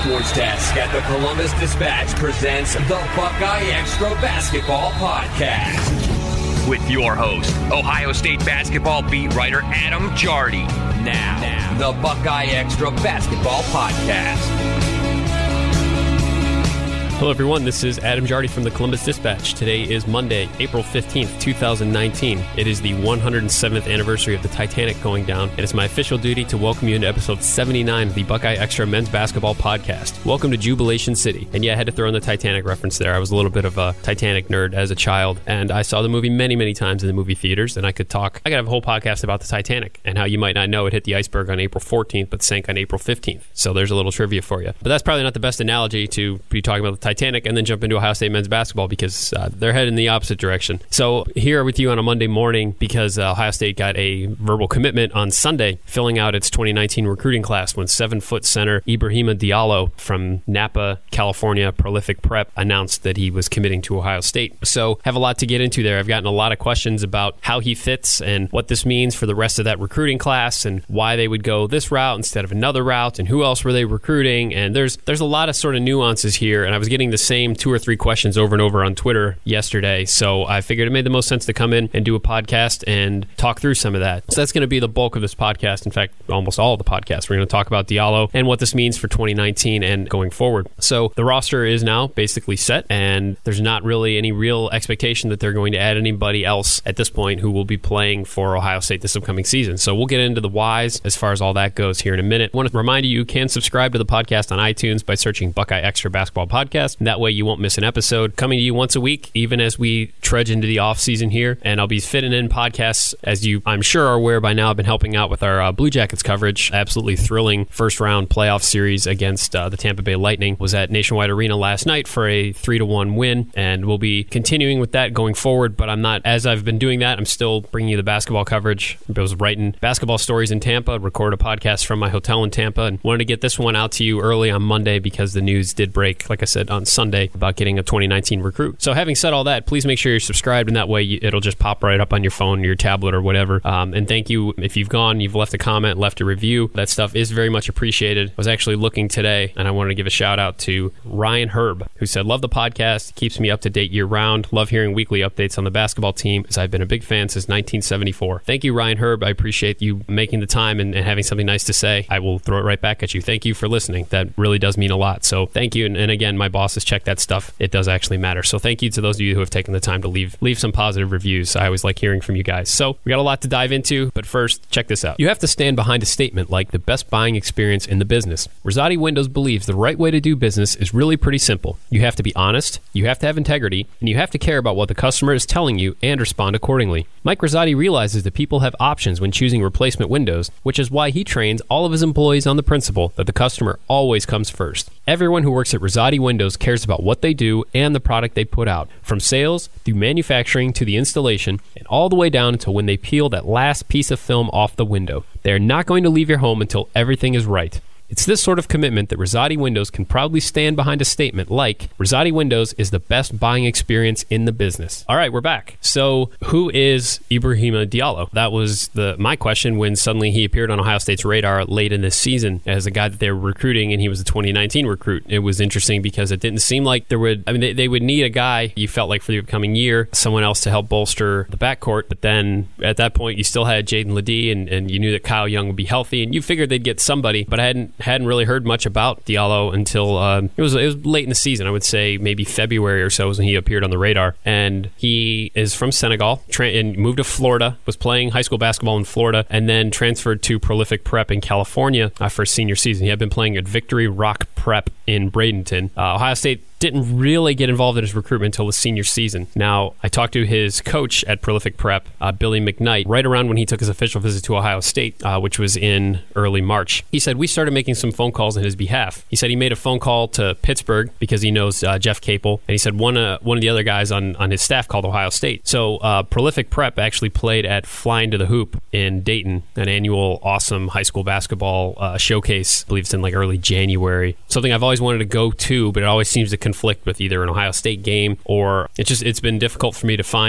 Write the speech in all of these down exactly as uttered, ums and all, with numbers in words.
Sports Desk at the Columbus Dispatch presents the Buckeye Extra Basketball Podcast. With your host, Ohio State basketball beat writer Adam Jardy. Now, now, the Buckeye Extra Basketball Podcast. Hello, everyone. This is Adam Jardy from the Columbus Dispatch. Today is Monday, April fifteenth, twenty nineteen. It is the one hundred seventh anniversary of the Titanic going down, and it's my official duty to welcome you into episode seventy-nine of the Buckeye Extra Men's Basketball Podcast. Welcome to Jubilation City. And yeah, I had to throw in the Titanic reference there. I was a little bit of a Titanic nerd as a child, and I saw the movie many, many times in the movie theaters, and I could talk, I could have a whole podcast about the Titanic, and how you might not know it hit the iceberg on April fourteenth, but sank on April fifteenth. So there's a little trivia for you. But that's probably not the best analogy to be talking about the Titanic and then jump into Ohio State men's basketball, because uh, they're heading in the opposite direction. So here with you on a Monday morning, because uh, Ohio State got a verbal commitment on Sunday, filling out its twenty nineteen recruiting class when seven-foot center Ibrahima Diallo from Napa, California, prolific prep, announced that he was committing to Ohio State. So have a lot to get into there. I've gotten a lot of questions about how he fits and what this means for the rest of that recruiting class and why they would go this route instead of another route and who else were they recruiting. And there's there's a lot of sort of nuances here, and I was getting the same two or three questions over and over on Twitter yesterday, so I figured it made the most sense to come in and do a podcast and talk through some of that. So that's going to be the bulk of this podcast. In fact, almost all of the podcast. We're going to talk about Diallo and what this means for twenty nineteen and going forward. So the roster is now basically set, and there's not really any real expectation that they're going to add anybody else at this point who will be playing for Ohio State this upcoming season. So we'll get into the whys as far as all that goes here in a minute. I want to remind you, you can subscribe to the podcast on iTunes by searching Buckeye Extra Basketball Podcast, and that way you won't miss an episode. Coming to you once a week, even as we trudge into the off season here, and I'll be fitting in podcasts, as you I'm sure are aware by now. I've been helping out with our uh, Blue Jackets coverage. Absolutely thrilling first round playoff series against uh, the Tampa Bay Lightning. Was at Nationwide Arena last night for a three to one win, and we'll be continuing with that going forward. But I'm not, as I've been doing that, I'm still bringing you the basketball coverage. I was writing basketball stories in Tampa, record a podcast from my hotel in Tampa, and wanted to get this one out to you early on Monday because the news did break, like I said, on Sunday about getting a twenty nineteen recruit. So having said all that, please make sure you're subscribed, and that way you, it'll just pop right up on your phone, your tablet, or whatever. Um, and thank you if you've gone, you've left a comment, left a review. That stuff is very much appreciated. I was actually looking today, and I wanted to give a shout out to Ryan Herb, who said, "Love the podcast. It keeps me up to date year round. Love hearing weekly updates on the basketball team, as I've been a big fan since nineteen seventy-four. Thank you, Ryan Herb. I appreciate you making the time and, and having something nice to say. I will throw it right back at you. Thank you for listening. That really does mean a lot. So thank you. And, and again, my bosses check that stuff. It does actually matter. So thank you to those of you who have taken the time to leave leave some positive reviews. I always like hearing from you guys. So we got a lot to dive into, but first, check this out. You have to stand behind a statement like the best buying experience in the business. Rosati Windows believes the right way to do business is really pretty simple. You have to be honest, you have to have integrity, and you have to care about what the customer is telling you and respond accordingly. Mike Rosati realizes that people have options when choosing replacement windows, which is why he trains all of his employees on the principle that the customer always comes first. Everyone who works at Rosati Windows cares about what they do and the product they put out, from sales through manufacturing to the installation, and all the way down until when they peel that last piece of film off the window. They are not going to leave your home until everything is right. It's this sort of commitment that Rosati Windows can proudly stand behind a statement like, Rosati Windows is the best buying experience in the business. All right, we're back. So who is Ibrahima Diallo? That was the my question when suddenly he appeared on Ohio State's radar late in this season as a guy that they were recruiting, and he was a twenty nineteen recruit. It was interesting because it didn't seem like there would, I mean, they, they would need a guy, you felt like, for the upcoming year, someone else to help bolster the backcourt. But then at that point, you still had Jaden Ledee, and, and you knew that Kyle Young would be healthy, and you figured they'd get somebody, but I hadn't hadn't really heard much about Diallo until uh, it was it was late in the season. I would say maybe February or so was when he appeared on the radar. And he is from Senegal tra- and moved to Florida, was playing high school basketball in Florida, and then transferred to Prolific Prep in California uh, for his senior season. He had been playing at Victory Rock Prep in Bradenton. Uh, Ohio State didn't really get involved in his recruitment until his senior season. Now, I talked to his coach at Prolific Prep, uh, Billy McKnight, right around when he took his official visit to Ohio State, uh, which was in early March. He said, we started making some phone calls on his behalf. He said he made a phone call to Pittsburgh because he knows uh, Jeff Capel, and he said one, uh, one of the other guys on, on his staff called Ohio State. So uh, Prolific Prep actually played at Flying to the Hoop in Dayton, an annual awesome high school basketball uh, showcase. I believe it's in like early January. Something I've always wanted to go to, but it always seems to conflict with either an Ohio State game or it's just it's been difficult for me to find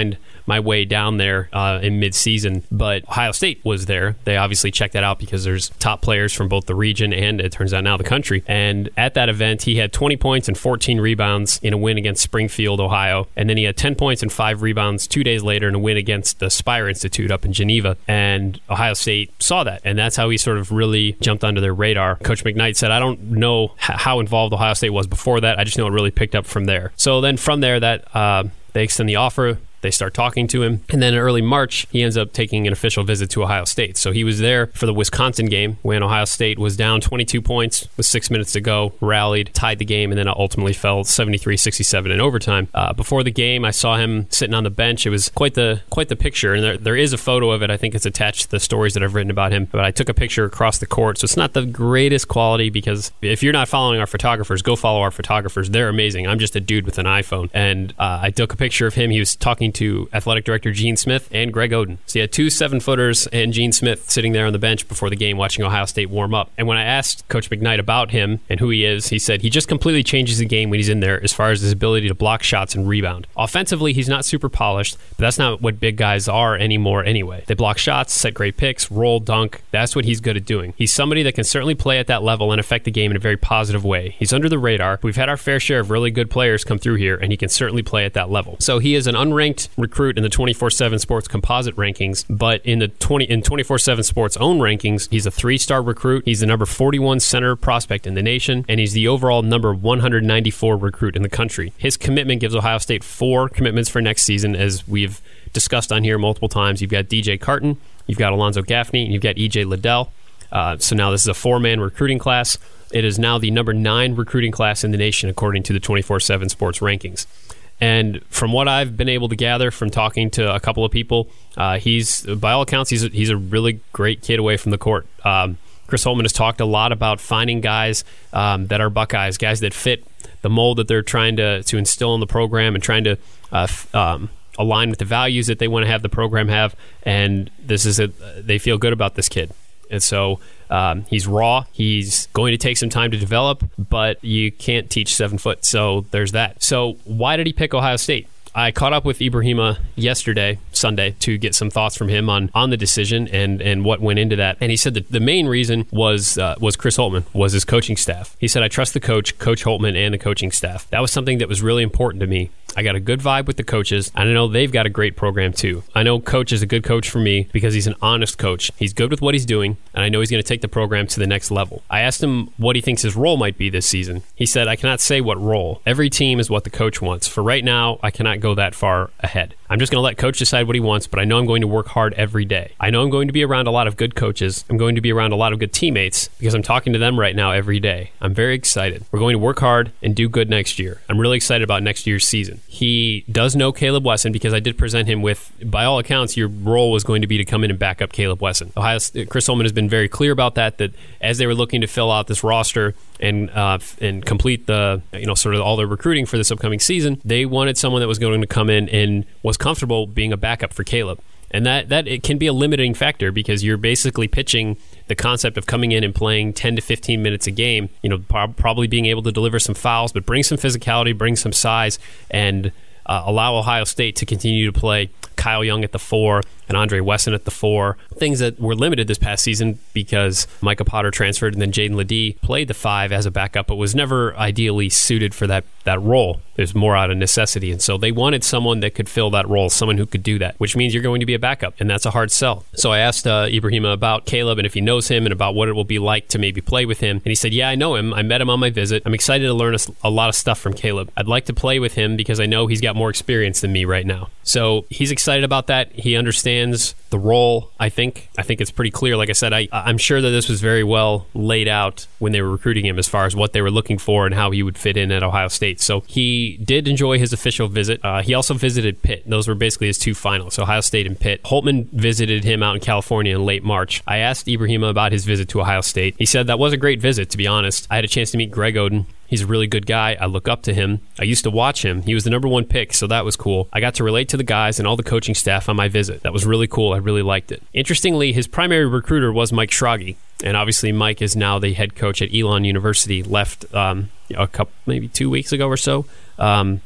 my way down there uh, in mid-season, but Ohio State was there. They obviously checked that out because there's top players from both the region and, it turns out now, the country. And at that event, he had twenty points and fourteen rebounds in a win against Springfield, Ohio. And then he had ten points and five rebounds two days later in a win against the Spire Institute up in Geneva. And Ohio State saw that, and that's how he sort of really jumped onto their radar. Coach McKnight said, I don't know h- how involved Ohio State was before that. I just know it really picked up from there. So then from there, that uh, they extend the offer. They start talking to him. And then in early March, he ends up taking an official visit to Ohio State. So he was there for the Wisconsin game when Ohio State was down twenty-two points with six minutes to go, rallied, tied the game, and then ultimately fell seventy-three sixty-seven in overtime. Uh, before the game, I saw him sitting on the bench. It was quite the quite the picture. And there, there is a photo of it. I think it's attached to the stories that I've written about him. But I took a picture across the court. So it's not the greatest quality, because if you're not following our photographers, go follow our photographers. They're amazing. I'm just a dude with an iPhone. And uh, I took a picture of him. He was talking to athletic director Gene Smith and Greg Oden. So he had two seven-footers and Gene Smith sitting there on the bench before the game watching Ohio State warm up. And when I asked Coach McKnight about him and who he is, he said he just completely changes the game when he's in there as far as his ability to block shots and rebound. Offensively, he's not super polished, but that's not what big guys are anymore anyway. They block shots, set great picks, roll, dunk. That's what he's good at doing. He's somebody that can certainly play at that level and affect the game in a very positive way. He's under the radar. We've had our fair share of really good players come through here, and he can certainly play at that level. So he is an unranked recruit in the twenty-four seven Sports composite rankings, but in the twenty in twenty-four seven Sports own rankings, he's a three-star recruit. He's the number forty-one center prospect in the nation, and he's the overall number one hundred ninety-four recruit in the country. His commitment gives Ohio State four commitments for next season, as we've discussed on here multiple times. You've got D J Carton, you've got Alonzo Gaffney, and you've got E J Liddell. Uh, so now this is a four-man recruiting class. It is now the number nine recruiting class in the nation, according to the twenty-four seven Sports rankings. And from what I've been able to gather from talking to a couple of people, uh, he's, by all accounts, he's a, he's a really great kid away from the court. Um, Chris Holtmann has talked a lot about finding guys um, that are Buckeyes, guys that fit the mold that they're trying to, to instill in the program and trying to uh, f- um, align with the values that they want to have the program have. And this is a, they feel good about this kid. And so um, he's raw. He's going to take some time to develop, but you can't teach seven foot. So there's that. So why did he pick Ohio State? I caught up with Ibrahima yesterday, Sunday, to get some thoughts from him on, on the decision and, and what went into that. And he said that the main reason was uh, was Chris Holtmann, was his coaching staff. He said, I trust the coach, Coach Holtmann, and the coaching staff. That was something that was really important to me. I got a good vibe with the coaches, and I know they've got a great program too. I know Coach is a good coach for me because he's an honest coach. He's good with what he's doing, and I know he's going to take the program to the next level. I asked him what he thinks his role might be this season. He said, I cannot say what role. Every team is what the coach wants. For right now, I cannot go that far ahead. I'm just going to let Coach decide what he wants, but I know I'm going to work hard every day. I know I'm going to be around a lot of good coaches. I'm going to be around a lot of good teammates because I'm talking to them right now every day. I'm very excited. We're going to work hard and do good next year. I'm really excited about next year's season. He does know Caleb Wesson because I did present him with, by all accounts, your role was going to be to come in and back up Caleb Wesson. Ohio, Chris Holtmann has been very clear about that, that as they were looking to fill out this roster and uh, and complete the, you know, sort of all their recruiting for this upcoming season, they wanted someone that was going to come in and was comfortable being a backup for Caleb. And that, that it can be a limiting factor because you're basically pitching the concept of coming in and playing ten to fifteen minutes a game, you know, pro- probably being able to deliver some fouls, but bring some physicality, bring some size, and uh, allow Ohio State to continue to play Kyle Young at the four and Andre Wesson at the four. Things that were limited this past season because Micah Potter transferred and then Jaden Ledee played the five as a backup, but was never ideally suited for that, that role. It was more out of necessity. And so they wanted someone that could fill that role, someone who could do that, which means you're going to be a backup, and that's a hard sell. So I asked uh, Ibrahima about Caleb and if he knows him and about what it will be like to maybe play with him. And he said, yeah, I know him. I met him on my visit. I'm excited to learn a, a lot of stuff from Caleb. I'd like to play with him because I know he's got more experience than me right now. So he's excited about that. He understands the role, I think. I think it's pretty clear. Like I said, I, I'm sure that this was very well laid out when they were recruiting him as far as what they were looking for and how he would fit in at Ohio State. So he did enjoy his official visit. Uh, he also visited Pitt. Those were basically his two finals, Ohio State and Pitt. Holtmann visited him out in California in late March. I asked Ibrahima about his visit to Ohio State. He said that was a great visit, to be honest. I had a chance to meet Greg Oden. He's a really good guy. I look up to him. I used to watch him. He was the number one pick, so that was cool. I got to relate to the guys and all the coaching staff on my visit. That was really cool. I really liked it. Interestingly, his primary recruiter was Mike Schrage, and obviously Mike is now the head coach at Elon University, left um, a couple, maybe two weeks ago or so. Um,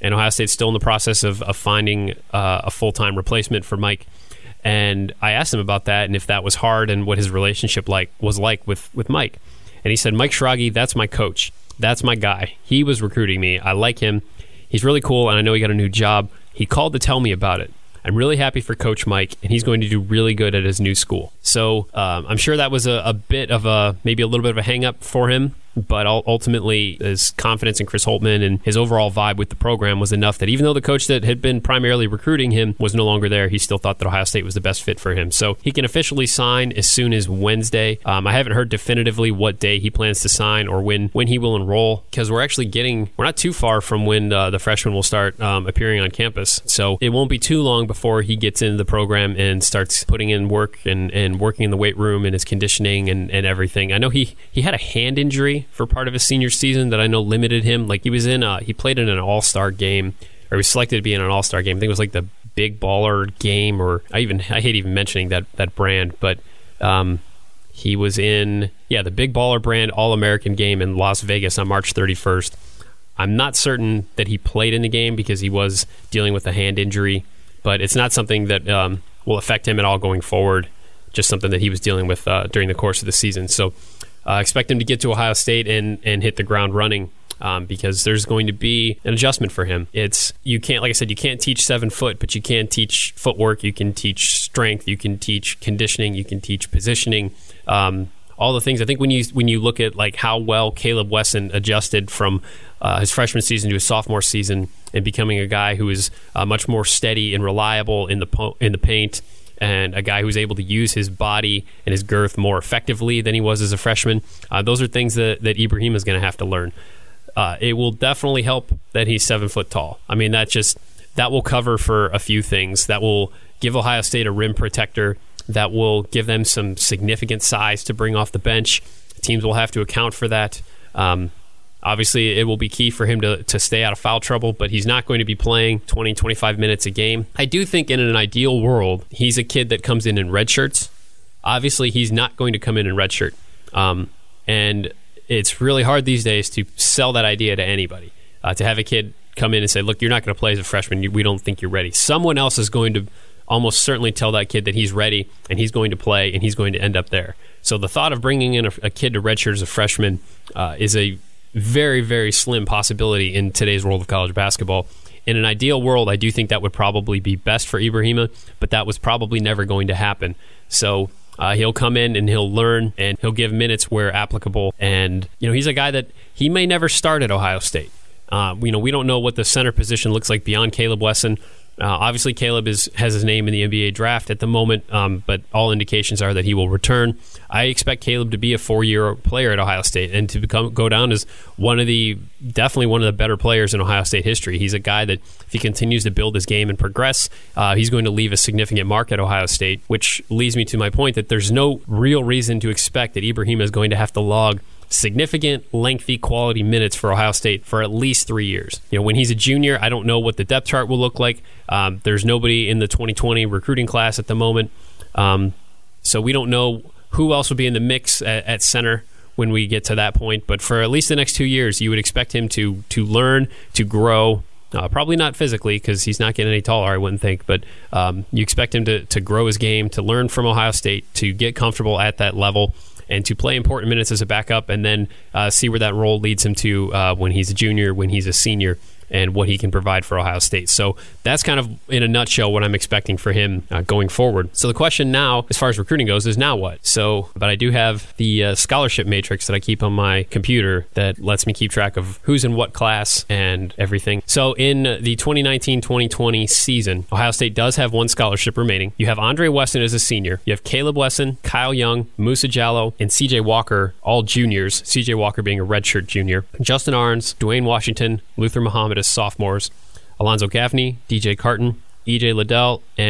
and Ohio State's still in the process of, of finding uh, a full-time replacement for Mike. And I asked him about that and if that was hard and what his relationship like was like with, with Mike. And he said, Mike Schrage, that's my coach. That's my guy. He was recruiting me. I like him. He's really cool, and I know he got a new job. He called to tell me about it. I'm really happy for Coach Mike, and he's going to do really good at his new school. So um, I'm sure that was a, a bit of a, maybe a little bit of a hang-up for him, but ultimately his confidence in Chris Holtmann and his overall vibe with the program was enough that even though the coach that had been primarily recruiting him was no longer there, he still thought that Ohio State was the best fit for him. So he can officially sign as soon as Wednesday. Um, I haven't heard definitively what day he plans to sign or when, when he will enroll, because we're actually getting, we're not too far from when uh, the freshmen will start um, appearing on campus. So it won't be too long before he gets into the program and starts putting in work and, and working in the weight room and his conditioning and, and everything. I know he, he had a hand injury for part of his senior season that I know limited him. Like he was in a, he played in an all-star game, or he was selected to be in an all-star game. I think it was like the Big Baller game, or I even I hate even mentioning that that brand, but um, he was in yeah the Big Baller brand All-American game in Las Vegas on March thirty-first. I'm not certain that he played in the game because he was dealing with a hand injury, but it's not something that um, will affect him at all going forward. Just something that he was dealing with uh, during the course of the season. So uh, expect him to get to Ohio State and, and hit the ground running um, because there's going to be an adjustment for him. It's you can't, like I said, you can't teach seven foot, but you can teach footwork. You can teach strength. You can teach conditioning. You can teach positioning. Um, all the things. I think when you when you look at like how well Caleb Wesson adjusted from uh, his freshman season to his sophomore season and becoming a guy who is uh, much more steady and reliable in the po- in the paint, and a guy who's able to use his body and his girth more effectively than he was as a freshman. Uh, those are things that, that Ibrahim is going to have to learn. Uh, it will definitely help that he's seven foot tall. I mean, that just that will cover for a few things. That will give Ohio State a rim protector. That will give them some significant size to bring off the bench. Teams will have to account for that. Um, Obviously, it will be key for him to, to stay out of foul trouble, but he's not going to be playing twenty, twenty-five minutes a game. I do think in an ideal world, he's a kid that comes in in red shirts. Obviously, he's not going to come in in red shirt. Um, and it's really hard these days to sell that idea to anybody. Uh, to have a kid come in and say, look, you're not going to play as a freshman. We don't think you're ready. Someone else is going to almost certainly tell that kid that he's ready and he's going to play and he's going to end up there. So the thought of bringing in a, a kid to redshirt as a freshman uh, is a very, very slim possibility in today's world of college basketball. In an ideal world, I do think that would probably be best for Ibrahima, but that was probably never going to happen. So uh, he'll come in and he'll learn and he'll give minutes where applicable. And you know, he's a guy that he may never start at Ohio State. Uh, you know, we don't know what the center position looks like beyond Caleb Wesson. Uh, obviously, Caleb is has his name in the N B A draft at the moment, um, but all indications are that he will return. I expect Caleb to be a four-year player at Ohio State and to become go down as one of the definitely one of the better players in Ohio State history. He's a guy that, if he continues to build his game and progress, uh, he's going to leave a significant mark at Ohio State, which leads me to my point that there's no real reason to expect that Ibrahim is going to have to log significant, lengthy, quality minutes for Ohio State for at least three years. You know, when he's a junior, I don't know what the depth chart will look like. Um, there's nobody in the twenty twenty recruiting class at the moment. Um, so we don't know who else will be in the mix at, at center when we get to that point. But for at least the next two years, you would expect him to to learn, to grow. Uh, probably not physically because he's not getting any taller, I wouldn't think. But um, you expect him to, to grow his game, to learn from Ohio State, to get comfortable at that level, and to play important minutes as a backup, and then uh, see where that role leads him to uh, when he's a junior, when he's a senior, and what he can provide for Ohio State. So that's kind of, in a nutshell, what I'm expecting for him uh, going forward. So the question now, as far as recruiting goes, is now what? So, but I do have the uh, scholarship matrix that I keep on my computer that lets me keep track of who's in what class and everything. So in the twenty nineteen twenty twenty season, Ohio State does have one scholarship remaining. You have Andre Wesson as a senior. You have Caleb Wesson, Kyle Young, Musa Jallow, and C J Walker, all juniors. C J Walker being a redshirt junior. Justin Arns, Dwayne Washington, Luther Muhammad as sophomores, Alonzo Gaffney, D J Carton, E J Liddell, and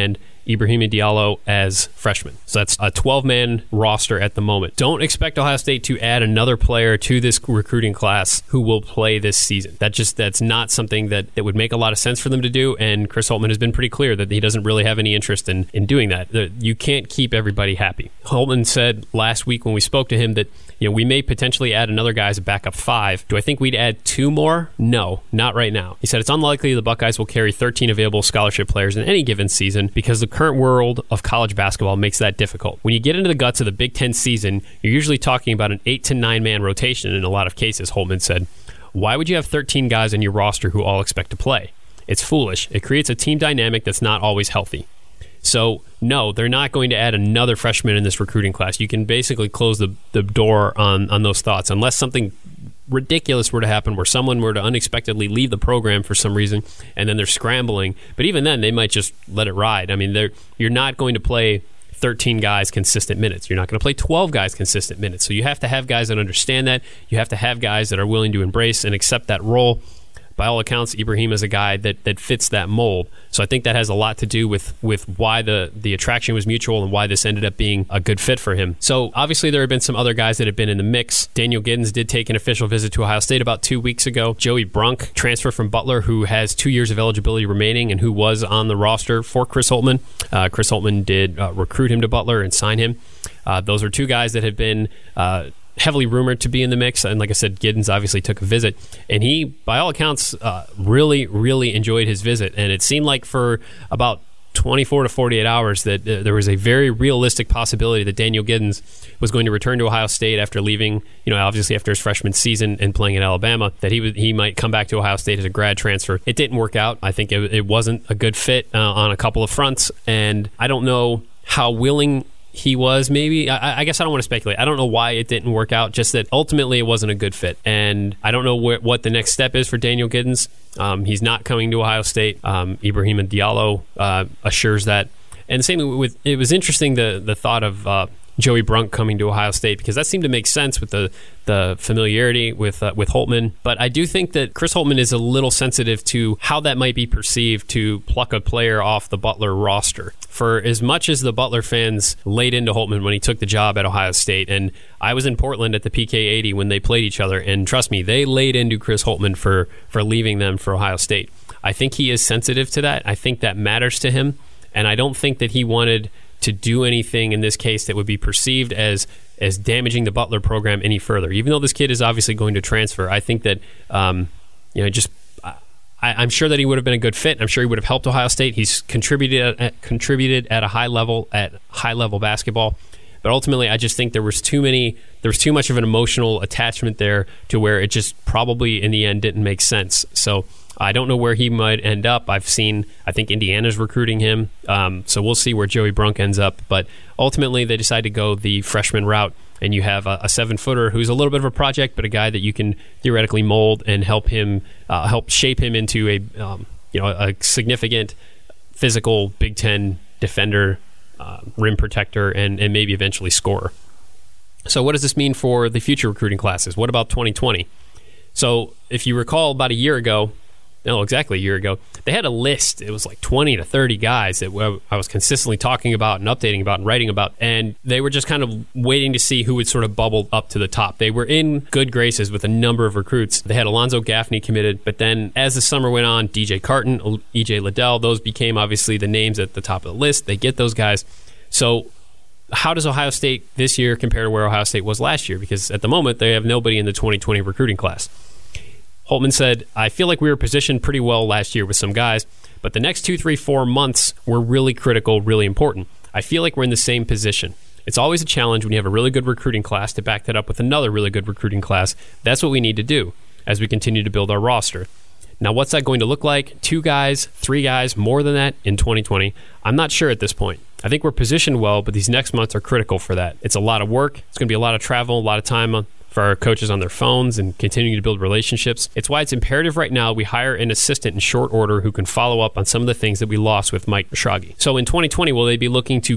Ibrahima Diallo as freshman. So that's a twelve-man roster at the moment. Don't expect Ohio State to add another player to this recruiting class who will play this season. That just that's not something that, that would make a lot of sense for them to do, and Chris Holtmann has been pretty clear that he doesn't really have any interest in, in doing that. You can't keep everybody happy. Holtmann said last week when we spoke to him that you know we may potentially add another guy as a backup five. Do I think we'd add two more? No, not right now. He said it's unlikely the Buckeyes will carry thirteen available scholarship players in any given season because the current world of college basketball makes that difficult. When you get into the guts of the Big Ten season, you're usually talking about an eight to nine man rotation in a lot of cases, Holtmann said. Why would you have thirteen guys on your roster who all expect to play? It's foolish. It creates a team dynamic that's not always healthy. So, no, they're not going to add another freshman in this recruiting class. You can basically close the, the door on, on those thoughts unless something ridiculous were to happen where someone were to unexpectedly leave the program for some reason and then they're scrambling. But even then, they might just let it ride. I mean, they're you're not going to play thirteen guys consistent minutes. You're not going to play twelve guys consistent minutes. So you have to have guys that understand that. You have to have guys that are willing to embrace and accept that role. By all accounts, Ibrahim is a guy that, that fits that mold. So I think that has a lot to do with, with why the, the attraction was mutual and why this ended up being a good fit for him. So obviously there have been some other guys that have been in the mix. Daniel Giddens did take an official visit to Ohio State about two weeks ago. Joey Brunk, transfer from Butler, who has two years of eligibility remaining and who was on the roster for Chris Holtmann. Uh, Chris Holtmann did uh, recruit him to Butler and sign him. Uh, those are two guys that have been Uh, heavily rumored to be in the mix, and like I said, Giddens obviously took a visit, and he, by all accounts, uh, really, really enjoyed his visit, and it seemed like for about twenty-four to forty-eight hours that uh, there was a very realistic possibility that Daniel Giddens was going to return to Ohio State after leaving, you know, obviously after his freshman season and playing at Alabama, that he would, he might come back to Ohio State as a grad transfer. It didn't work out. I think it, it wasn't a good fit uh, on a couple of fronts, and I don't know how willing he was. Maybe I, I guess I don't want to speculate. I don't know why it didn't work out, just that ultimately it wasn't a good fit, and I don't know wh- what the next step is for Daniel Giddens. Um, he's not coming to Ohio State. um, Ibrahima Diallo uh, assures that, and the same with it was interesting the the thought of uh, Joey Brunk coming to Ohio State, because that seemed to make sense with the the familiarity with uh, with Holtmann. But I do think that Chris Holtmann is a little sensitive to how that might be perceived to pluck a player off the Butler roster. For as much as the Butler fans laid into Holtmann when he took the job at Ohio State, and I was in Portland at the P K eighty when they played each other, and trust me, they laid into Chris Holtmann for, for leaving them for Ohio State. I think he is sensitive to that. I think that matters to him, and I don't think that he wanted to do anything in this case that would be perceived as as damaging the Butler program any further. Even though this kid is obviously going to transfer, I think that um, you know just I, I'm sure that he would have been a good fit. I'm sure he would have helped Ohio State. He's contributed at, contributed at a high level at high level basketball. But ultimately, I just think there was too many. There was too much of an emotional attachment there to where it just probably in the end didn't make sense. So I don't know where he might end up. I've seen, I think Indiana's recruiting him. Um, so we'll see where Joey Brunk ends up. But ultimately, they decide to go the freshman route. And you have a, a seven-footer who's a little bit of a project, but a guy that you can theoretically mold and help him, uh, help shape him into a, um, you know, a significant physical Big Ten defender, uh, rim protector, and, and maybe eventually scorer. So what does this mean for the future recruiting classes? What about twenty twenty? So if you recall, about a year ago, no, exactly a year ago, they had a list. It was like twenty to thirty guys that I was consistently talking about and updating about and writing about. And they were just kind of waiting to see who would sort of bubble up to the top. They were in good graces with a number of recruits. They had Alonzo Gaffney committed, but then as the summer went on, D J Carton, E J Liddell, those became obviously the names at the top of the list. They get those guys. So how does Ohio State this year compare to where Ohio State was last year? Because at the moment, they have nobody in the twenty twenty recruiting class. Holtmann said, I feel like we were positioned pretty well last year with some guys, but the next two, three, four months were really critical, really important. I feel like we're in the same position. It's always a challenge when you have a really good recruiting class to back that up with another really good recruiting class. That's what we need to do as we continue to build our roster. Now, what's that going to look like? Two guys, three guys, more than that in twenty twenty? I'm not sure at this point. I think we're positioned well, but these next months are critical for that. It's a lot of work. It's going to be a lot of travel, a lot of time on for our coaches on their phones and continuing to build relationships. It's why it's imperative right now we hire an assistant in short order who can follow up on some of the things that we lost with Mike Shoggy. So in twenty twenty, will they be looking to get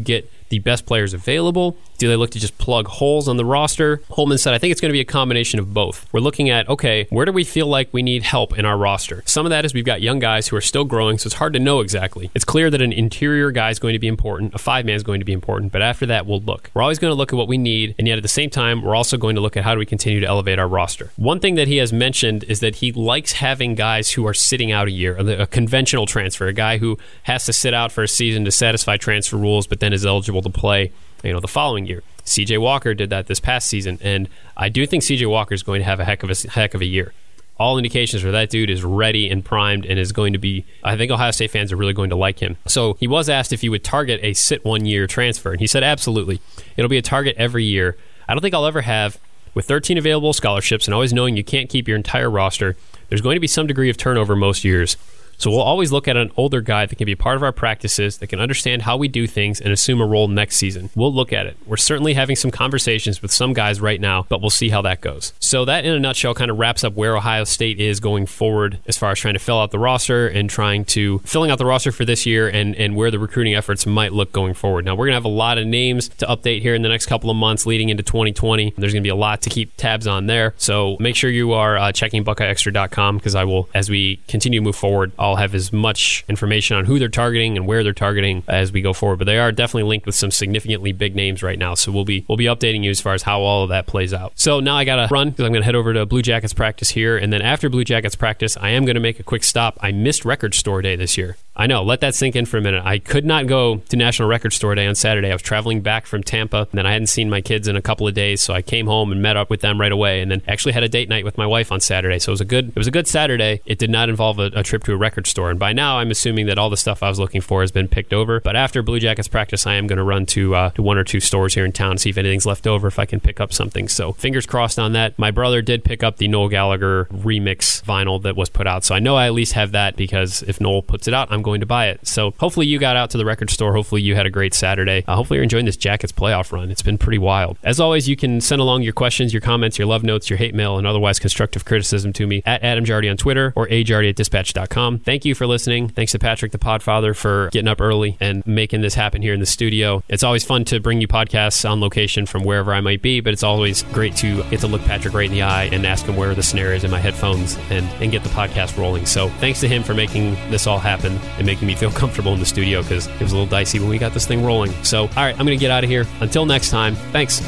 the best players available? Do they look to just plug holes on the roster? Holman said, I think it's going to be a combination of both. We're looking at, okay, where do we feel like we need help in our roster? Some of that is we've got young guys who are still growing, so it's hard to know exactly. It's clear that an interior guy is going to be important, a five-man is going to be important, but after that, we'll look. We're always going to look at what we need, and yet at the same time, we're also going to look at how do we continue to elevate our roster. One thing that he has mentioned is that he likes having guys who are sitting out a year, a conventional transfer, a guy who has to sit out for a season to satisfy transfer rules, but then is eligible to play, you know, the following year. C J Walker did that this past season, and I do think C J Walker is going to have a heck of a heck of a year. All indications are that dude is ready and primed and is going to be, I think Ohio State fans are really going to like him. So he was asked if he would target a sit one year transfer, and he said absolutely. It'll be a target every year. I don't think I'll ever have, with thirteen available scholarships and always knowing you can't keep your entire roster, there's going to be some degree of turnover most years. So we'll always look at an older guy that can be a part of our practices, that can understand how we do things and assume a role next season. We'll look at it. We're certainly having some conversations with some guys right now, but we'll see how that goes. So that, in a nutshell, kind of wraps up where Ohio State is going forward as far as trying to fill out the roster and trying to filling out the roster for this year and, and where the recruiting efforts might look going forward. Now, we're going to have a lot of names to update here in the next couple of months leading into twenty twenty. There's going to be a lot to keep tabs on there. So make sure you are uh, checking Buckeye Extra dot com because I will, as we continue to move forward, I'll have as much information on who they're targeting and where they're targeting as we go forward. But they are definitely linked with some significantly big names right now. So we'll be we'll be updating you as far as how all of that plays out. So now I got to run because I'm going to head over to Blue Jackets practice here. And then after Blue Jackets practice, I am going to make a quick stop. I missed Record Store Day this year. I know, let that sink in for a minute. I could not go to National Record Store Day on Saturday. I was traveling back from Tampa, and then I hadn't seen my kids in a couple of days, so I came home and met up with them right away, and then actually had a date night with my wife on Saturday. So it was a good it was a good Saturday. It did not involve a, a trip to a record store, and by now I'm assuming that all the stuff I was looking for has been picked over. But after Blue Jackets practice, I am going to run to, uh, to one or two stores here in town and see if anything's left over, if I can pick up something. So fingers crossed on that. My brother did pick up the Noel Gallagher remix vinyl that was put out, so I know I at least have that because if Noel puts it out, I'm going to buy it. So hopefully you got out to the record store. Hopefully you had a great Saturday. Uh, hopefully you're enjoying this Jackets playoff run. It's been pretty wild. As always, you can send along your questions, your comments, your love notes, your hate mail, and otherwise constructive criticism to me at Adam Jardy on Twitter or a jardy at dispatch dot com. Thank you for listening. Thanks to Patrick the Podfather for getting up early and making this happen here in the studio. It's always fun to bring you podcasts on location from wherever I might be, but it's always great to get to look Patrick right in the eye and ask him where the snare is in my headphones and, and get the podcast rolling. So thanks to him for making this all happen and making me feel comfortable in the studio because it was a little dicey when we got this thing rolling. So, all right, I'm going to get out of here. Until next time, thanks.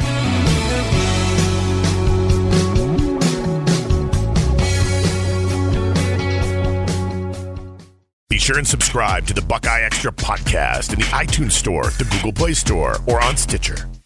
Be sure and subscribe to the Buckeye Extra podcast in the iTunes Store, the Google Play Store, or on Stitcher.